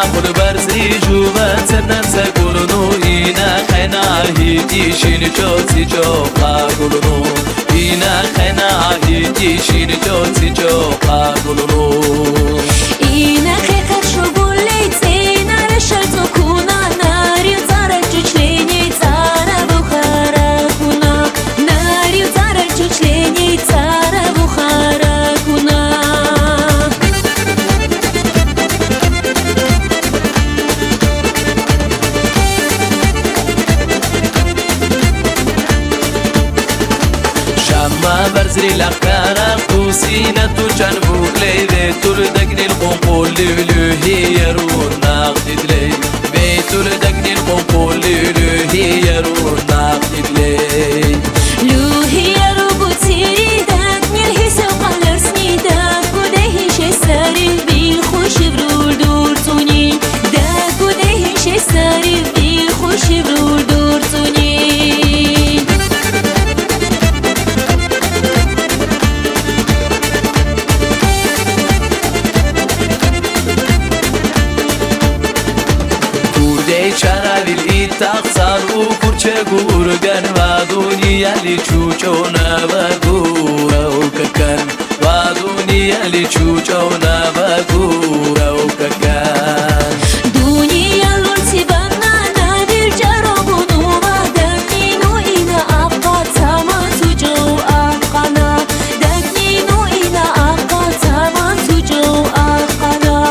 خود برزی جوبت نفس گلونو اینا خینا هیچیشین چوتی چوقا گلونو اینا خینا هیچیشین چوتی چوقا گلونو اینا خیقت شو بولیت اینا رشتو کنا ناری تارک چچلینی تارا بخارا کنا ناری تارک چچلینی تارا بخارا کنا شما برزری لقارا قوسينة تجان بوكلي بيتول دقني القنقول لولوهي يرون ناقدد لي بيتول دقني القنقول لولوهي يرون ناقدد لي لوهي يرو بوتيري دقني الهيسو قلرسني داكو دهيش ساري بالخوش برول دورتوني داكو دهيش ساري بالخوش برول دورتوني شرابي الإيتاق صاروا كرشة قورقان وادوني اللي تشوشونا بقورا وككان وادوني اللي تشوشونا بقورا وككان دنيا الارتباطنا نادر جربونو ما دقنينو إنا أبقى تاما تجو أبقنا دقنينو إنا أبقى تاما تجو أبقنا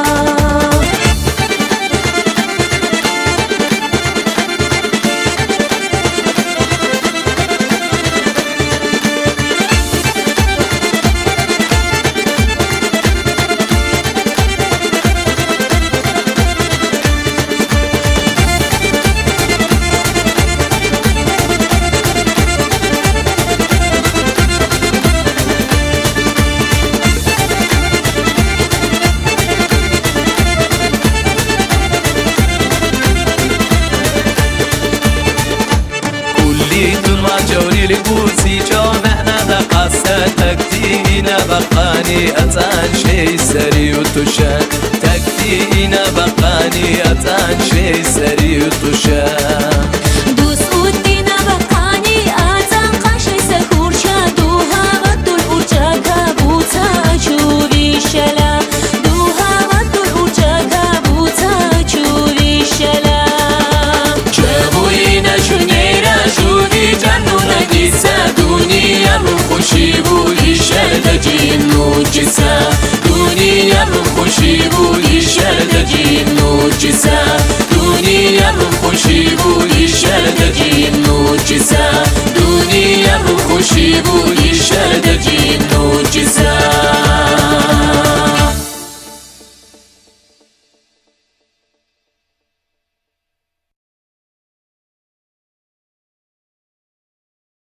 جوري لبوسي جونحنا دقاسة تكتينا بقاني أتان شي سري وتشان تكتينا بقاني أتان شي سري وتشان دوسودينا بقاني أتان قاشي سكور شادوها ودو الأرجاكا بوتا شوبي شلا دوها ودو الأرجاكا بوتا شوبي شلا جابوينا شنيرا شوبي جنونا جيسا دنيا الخوشي بولي شرد جينو جيسا دنيا الخوشي بولي شرد جينو جيسا دنيا الخوشي بولي شرد جينو جيسا دنيا الخوشي بولي